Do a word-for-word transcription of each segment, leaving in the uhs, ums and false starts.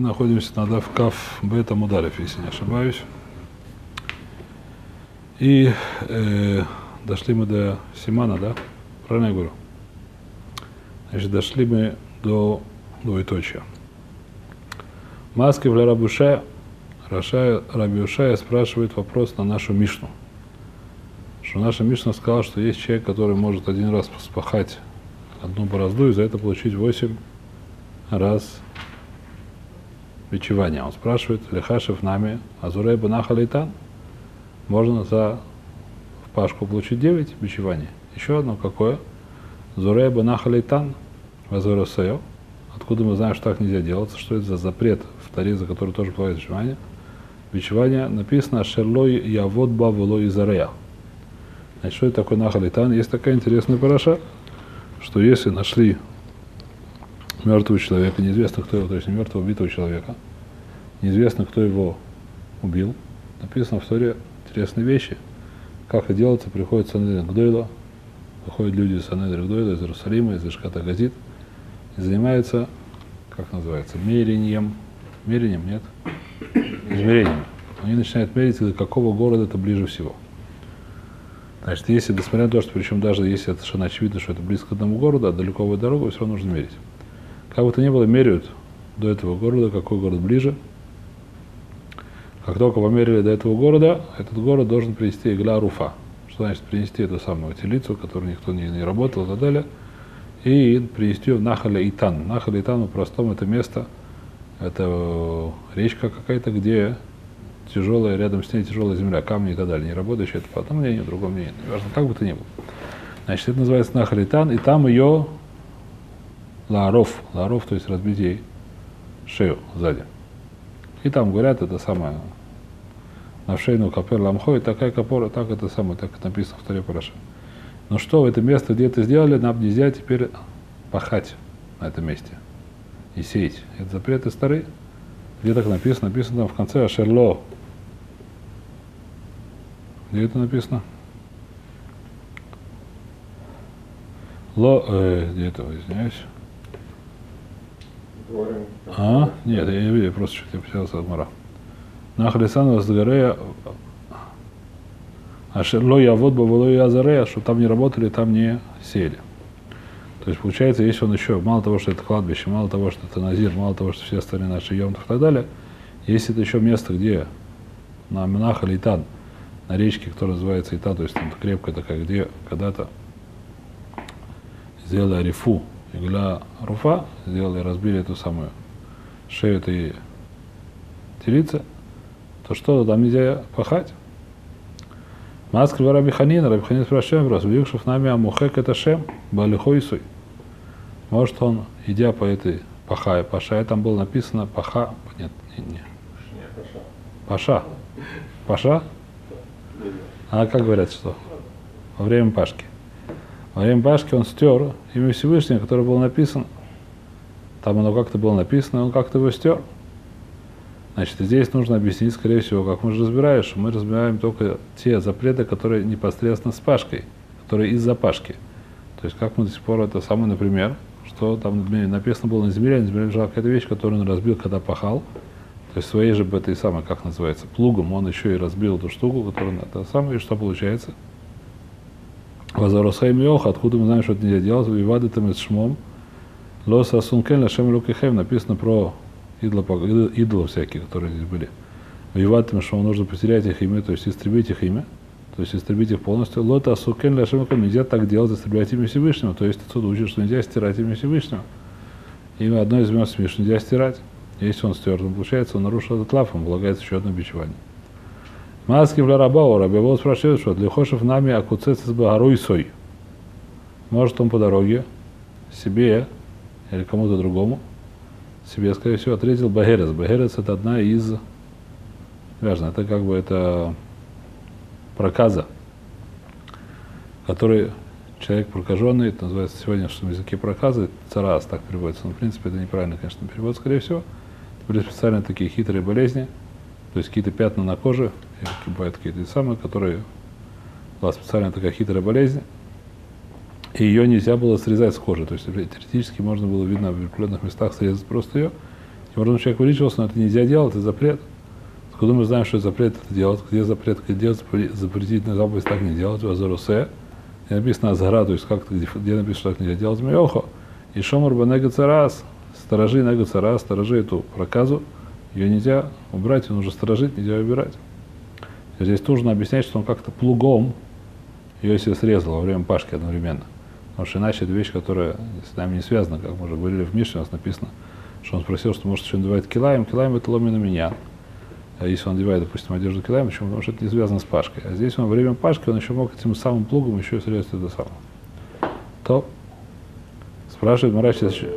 находимся на Дав Кав Бет Амуд Алеф, если не ошибаюсь. И э, дошли мы до Симана, да? Правильно я говорю? Значит, дошли мы до двоеточия. Маски в Рабиушая, Рабиушая спрашивает вопрос на нашу Мишну. Что наша Мишна сказала, что есть человек, который может один раз спахать одну борозду и за это получить восемь раз бичевания. Он спрашивает, Лехашев нами, Азурей Банаха Лейтан, можно за в Пашку получить девять бичеваний. Еще одно какое? Зурей Банаха Лейтан, Вазурасео. Откуда мы знаем, что так нельзя делать? Что это за запрет в Таре, за который тоже плавает бичевание? Бичевание написано Шерлой Явод Бавулой Зарея. Значит, что это такое Наха Лейтан? Есть такая интересная параша, что если нашли мертвого человека, неизвестно кто его, то есть не мертвого, убитого человека, неизвестно кто его убил, написано в Торе интересные вещи. Как это делается? Приходит Санедрин Гдойла, выходят люди из Санедрин Гдойла, из Иерусалима, из Ишката Газит, и занимаются, как называется, мерением, мерением, нет? Измерением. Они начинают мерить, до какого города это ближе всего. Значит, если, несмотря на то, что причем даже если это совершенно очевидно, что это близко к одному городу, а далековую дорогу, все равно нужно мерить. Как бы то ни было, меряют до этого города, какой город ближе. Как только померили до этого города, этот город должен принести игла руфа. Что значит принести эту самую телицу, которую никто не, не работал и так далее, и принести ее в Нахаля Итан. Нахаля Итан, по-простому, это место, это речка какая-то, где тяжелая, рядом с ней тяжелая земля, камни и так далее, не работающие, это по одному мнению, другому мнению, неважно, как бы то ни было. Значит, это называется Нахаля Итан, и там ее лааров, лааров, то есть разбить ей шею сзади. И там говорят, это самое, на шейну капер ламхой, такая капора, так это самое, так это написано в Торе Параша. Но что, в это место, где это сделали, нам нельзя теперь пахать на этом месте и сеять. Это запреты старые. Где так написано? Написано там в конце Ашерло. Где это написано? Ло, э, где это, извиняюсь. А? Нет, я не видел, просто что-то я потерялся от мара. Нахалисан Вазгарея Ашерло Явод Бавуло Язарея, что там не работали, там не сеяли. То есть получается, если он еще, мало того, что это кладбище, мало того, что это Назир, мало того, что все остальные наши Йомтов и так далее, если это еще место, где на Нахаль Итан, на речке, которая называется Итан, то есть там крепкая такая, где когда-то сделали арифу, игла руфа, сделали, разбили эту самую шею этой телицы, то что, там нельзя пахать? Масква Рабиханин, Рабиханин спрашивает вопрос, Вьюкшев нами Амухек это Шем, Балихойсуй. Может он, идя по этой пахая, паша, там было написано паха, нет, не, не. Паша. Паша? А как говорят, что? Во время Пашки. Во время Пашки он стер имя Всевышнего, которое было написано. Там оно как-то было написано, он как-то его стер. Значит, здесь нужно объяснить, скорее всего, как мы же разбираем, что мы разбираем только те запреты, которые непосредственно с Пашкой, которые из-за Пашки. То есть, как мы до сих пор, это самое, например, что там написано было на земле, на земле лежала какая-то вещь, которую он разбил, когда пахал. То есть, своей же этой самой, как называется, плугом, он еще и разбил эту штуку, которую это самое, и что получается? Вазаросхайм Йоха, откуда мы знаем, что это нельзя делать, вивады там из шмом, лоса сункен лашем лукихем, написано про идолов, идолов всякие, которые здесь были. Воевать тем, что нужно потерять их имя, то есть истребить их имя, то есть истребить их полностью. Лота сукен ляшемакам, нельзя так делать, истреблять имя Всевышнего. То есть отсюда учит, что нельзя стирать имя Всевышнего. Имя одно из имен Всевышнего нельзя стирать. Если он стер, то получается, он нарушил этот лав, он полагается еще одно бичевание. Маски в Ларабау, Рабиавод спрашивает, что для Хошев нами акуцец из Багаруйсой. Может он по дороге себе или кому-то другому себе, скорее всего, ответил Багерец. Багерец это одна из, важно, это как бы это проказа, который человек прокаженный, это называется в сегодняшнем языке проказы, царас, так переводится, но в принципе это неправильно, конечно, перевод, скорее всего. Это были специально такие хитрые болезни, то есть какие-то пятна на коже, или бывают какие-то самые, которые была специально такая хитрая болезнь, и ее нельзя было срезать с кожи, то есть теоретически можно было, видно, в определенных местах срезать просто ее, Можно человек вылечивался, но это нельзя делать, это запрет. Откуда мы знаем, что запрет это делать? Где запрет это делать? Запретительная заповедь так не делать. Вазарусе. Где написано Азгара, то есть как где, где написано, что так нельзя делать? Миохо. И шомар банега царас. Сторожи нега царас, сторожи эту проказу. Ее нельзя убрать, ее нужно сторожить, нельзя убирать. Здесь нужно объяснять, что он как-то плугом ее себе срезал во время пашки одновременно. Потому что иначе это вещь, которая с нами не связана, как мы уже говорили в Мишне, у нас написано, что он спросил, что может еще надевать килаем. Килаем это ломина меня. А если он надевает, допустим, одежду килаем, почему? Потому что это не связано с пашкой. А здесь он во время пашки, он еще мог этим самым плугом еще и срезать это самое. То спрашивает Мараш еще.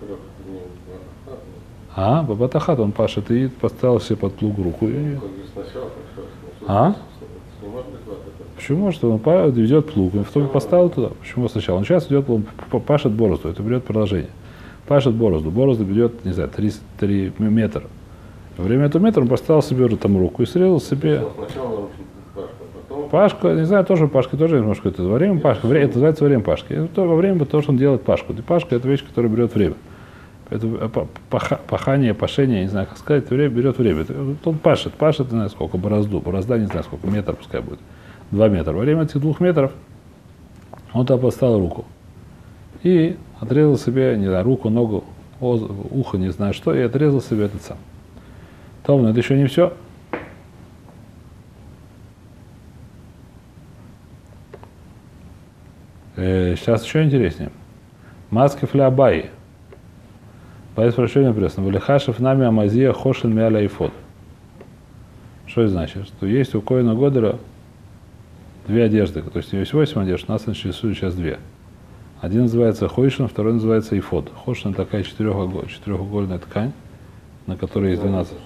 А, Бабатахат, он пашет и поставил себе под плуг руку. И... А? Почему? Что он ведет плуг, он в итоге поставил туда. Почему сначала? Он сейчас идет, он пашет борозду, это берет продолжение. Пашет борозду, борозду берет, не знаю, три метра. Во время этого метра он поставил себе там руку и срезал себе. Пашка, не знаю, тоже Пашка, тоже немножко это во время Пашки, это называется во время Пашки. Это во время того, что он делает Пашку. И Пашка это вещь, которая берет время. Это пахание, пашение, не знаю, как сказать, это время берет время. Он пашет, пашет, не знаю сколько, борозду, борозда, не знаю сколько, метр пускай будет. Два метра. Во время этих двух метров он там поставил руку. И отрезал себе, не знаю, руку, ногу, ухо, не знаю что, и отрезал себе этот сам. Том, но это еще не все. Э, сейчас еще интереснее. Маски флябаи. По спрашиванию написано. Валихашев нами амазия хошин мяля и фод. Что это значит? Что есть у Коэна Годера две одежды. То есть есть восемь одежд, нас интересует сейчас две. Один называется хойшин, второй называется ифод. Хошин такая четырехугольная ткань, на которой есть двенадцать.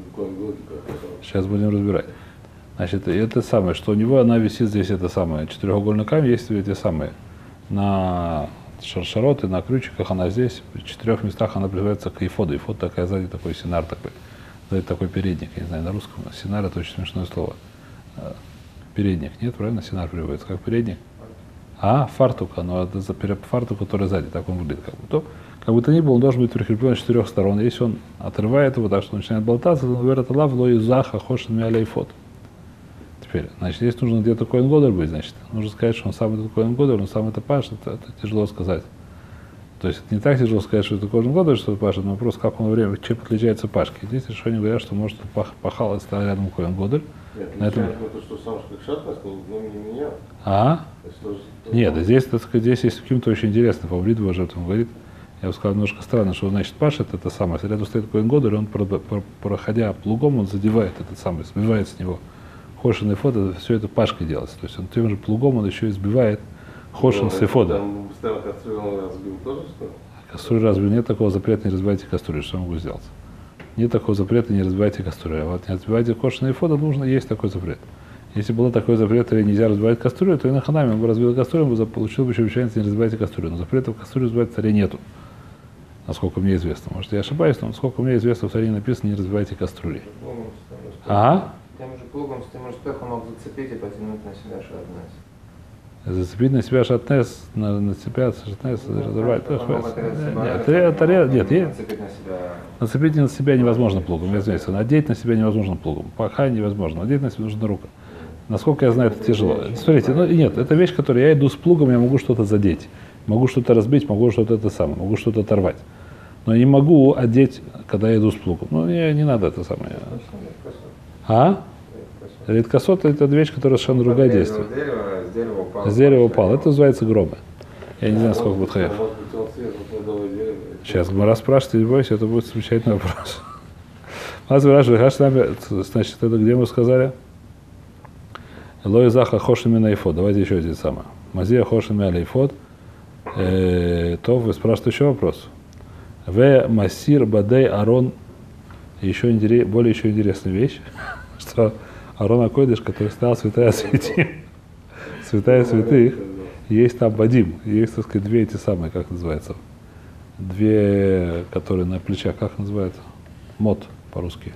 Сейчас будем разбирать. Значит, это самое, что у него она висит здесь, это самое. Четырехугольный камень есть эти самые. На шаршарот и на крючиках она здесь, в четырех местах она призывается к ифоду. Ифод такая сзади такой синар такой. Сзади такой передник, я не знаю, на русском. Синар это очень смешное слово. Передник, нет, правильно? Синар переводится как передник. А, фартук, оно это за фартук, который сзади, так он выглядит. Как бы. То, как бы то ни было, он должен быть прикреплен с четырех сторон. Если он отрывает его так, что он начинает болтаться, то говорит, лав ло изаха хошин мяля ифод. Теперь, значит, здесь нужно где-то Коэн Годер быть, значит. Нужно сказать, что он сам этот Коэн Годер, он сам это пашет, это, это тяжело сказать. То есть это не так тяжело сказать, что это Коэн Годер, что это пашет, но вопрос, как он во время, чем отличается пашки. Здесь решение говорят, что может пах, пахал и стал рядом Коэн Годер. Нет, этом... то, что сам шатность, но не меня. А? Нет, здесь, так сказать, здесь есть каким-то очень интересно, Павлид уже об этом говорит. Я бы сказал, немножко странно, что значит пашет, это самое. Рядом стоит Коэн Годер, и он, проходя плугом, он задевает этот самый, сбивает с него. Хошин и фото, все это пашкой делается. То есть он тем же плугом он еще избивает хошин и фото. Там постоянно кастрюлю разбил тоже, что ли? Кастрюлю разбил. Нет такого запрета, не разбивайте кастрюлю. Что я могу сделать? Нет такого запрета, не разбивайте кастрюлю. А вот не разбивайте хошин и фото, нужно, есть такой запрет. Если был такой запрет, и нельзя разбивать кастрюлю, то и на ханаме он бы разбил кастрюлю, он бы получил бы еще обещание, не разбивайте кастрюлю. Но запрета в кастрюлю разбивать в царе нету. Насколько мне известно. Может, я ошибаюсь, но насколько мне известно, в царе написано, не разбивайте кастрюли. Ага. Тем же плугом, с тем же успехом мог зацепить и потянуть на себя шатнес. Зацепить на себя шатнес, на, на себя шатнес, ну, разорвать. Нет, нет, нацепить на себя невозможно плугом, я извиняюсь. Надеть на себя невозможно плугом. Пахать невозможно, надеть на себя нужна рука. Насколько я знаю, это тяжело. Смотрите, ну нет, это вещь, которую я иду с плугом, я могу что-то задеть. Могу что-то разбить, могу что-то это самое, могу что-то оторвать. Но я не могу одеть, когда я иду с плугом. Ну, не, не надо это самое. А? Редкосот это вещь, которая совершенно другая действие. С дерева упал. С дерева упал. Это называется громы. Я не знаю, сколько будет хаев. Сейчас Гмара спрашивает, не бойся, это будет замечательный вопрос. Нас спрашивает, значит, это где мы сказали? Элой заха хошин мина ифод. Давайте еще здесь самое. Мазия хошин мина ифод. То вы спрашиваете еще вопрос. В масир бадей арон. Еще интерес, более еще интересная вещь, что Арон Акойдыш, который стал святая святым, святая святых, есть там бадим, есть, так сказать, две эти самые, как называется, две, которые на плечах, как называется, мот по-русски.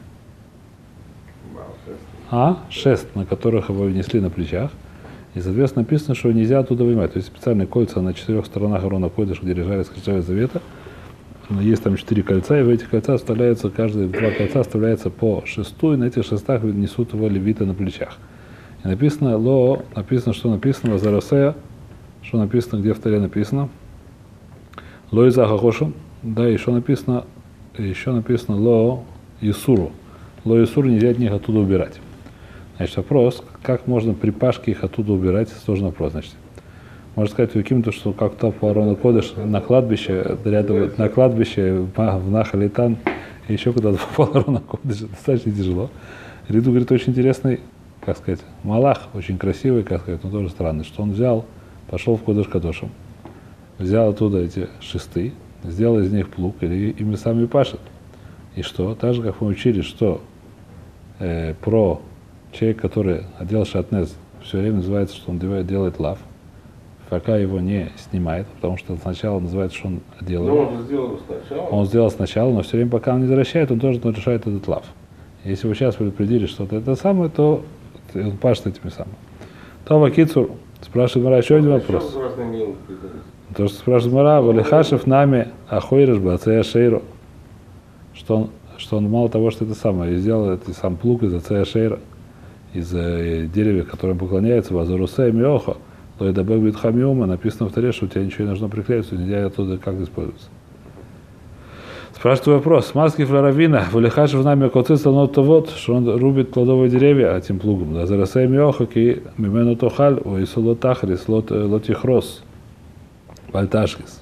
А, шест, на которых его внесли на плечах, и, соответственно, написано, что нельзя оттуда вынимать. То есть специальные кольца на четырех сторонах Арона Акойдыш, где лежали скрижали завета, есть там четыре кольца, и в этих кольцах вставляются, каждые два кольца вставляется по шесту, и на этих шестах несут его левиты на плечах. И написано ло, написано, что написано Вазарасея, что написано, где в Торе написано. Ло Изахахошин, да, еще написано, еще написано Ло Исуру. Ло Исуру нельзя от них оттуда убирать. Значит, вопрос, как можно при Пашке их оттуда убирать, сложный вопрос, значит. Можно сказать, каким-то, что как-то по Арона Кодыш на кладбище, рядом, на кладбище в Нахалитан, и еще куда-то попал Арона Кодыш, достаточно тяжело. Риду говорит, очень интересный, как сказать, Малах, очень красивый, как сказать, но тоже странный, что он взял, пошел в Кодыш Кадошем, взял оттуда эти шесты, сделал из них плуг, или ими сами пашет. И что? Так же, как мы учили, что э, про человека, который одел шатнез, все время называется, что он делает лав, пока его не снимает, потому что сначала называется, что он одел Но его. он же сделал его сначала. Он сделал сначала, но все время, пока он не возвращает, он тоже нарушает этот лав. Если вы сейчас предупредили что-то это самое, то он пашет этими самыми. То Вакицур спрашивает Мара еще один вопрос. То, что спрашивает Мара, Валихашев нами ахойрыш бацея шейро. Что он, что он мало того, что это самое, сделал это сам плуг из ацея шейра, из э, дерева, которым поклоняется, Вазарусей Миохо, то и добавь будет хамиума, написано в Торе, что у тебя ничего не нужно приклеить, что нельзя оттуда как использоваться. Спрашивает вопрос. Маски флоравина, Валихашев нами коцится, но то вот, что он рубит плодовые деревья этим плугом. Вазарусей Миохо, ки мимену тохаль, оисуло тахрис, лотихрос, вальташкис.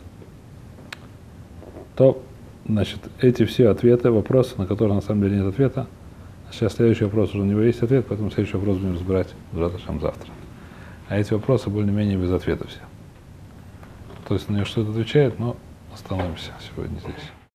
То, значит, эти все ответы, вопросы, на которые на самом деле нет ответа. Сейчас следующий вопрос, уже у него есть ответ, поэтому следующий вопрос будем разбирать завтра. А эти вопросы более-менее без ответа все. То есть на нее что-то отвечает, но остановимся сегодня здесь.